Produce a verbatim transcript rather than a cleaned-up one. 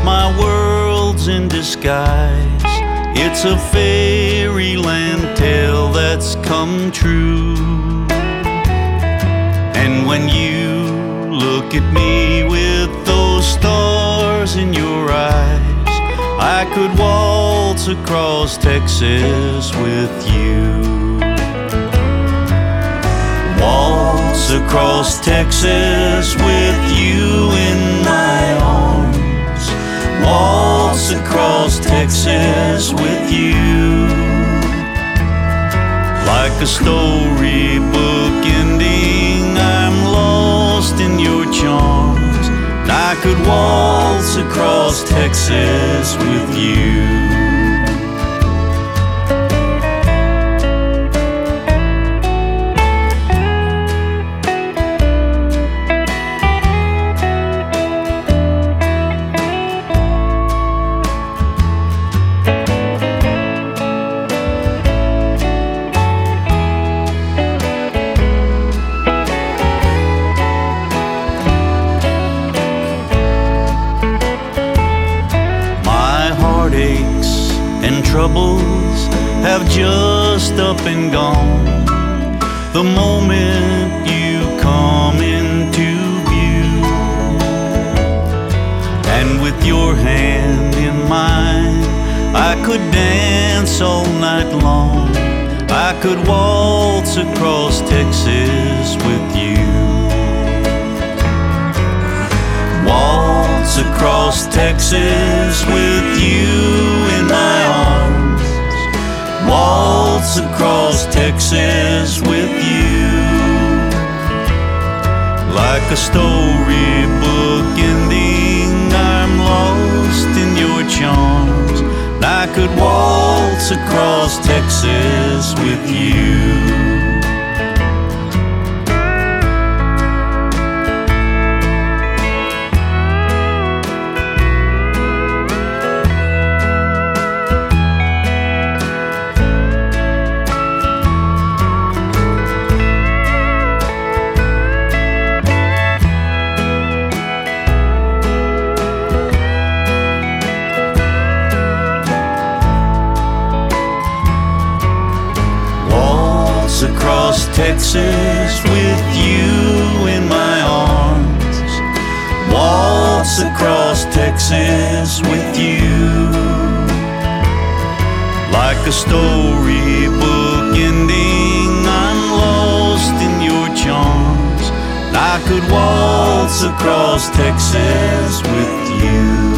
my world's in disguise. It's a fairyland tale that's come true. And when you look at me with those stars in your eyes, I could waltz across Texas with you. Waltz across Texas with you in my arms. Waltz across Texas with you. Like a storybook ending, I'm lost in your charms. And I could waltz across Texas with you. Heartaches and troubles have just up and gone the moment you come into view. And with your hand in mine, I could dance all night long. I could waltz across Texas with you. Waltz across Texas with you in my arms. Waltz across Texas with you. Like a storybook ending, I'm lost in your charms. And I could waltz across Texas with you. Across Texas with you in my arms. Waltz across Texas with you. Like a storybook ending, I'm lost in your charms. And I could waltz across Texas with you.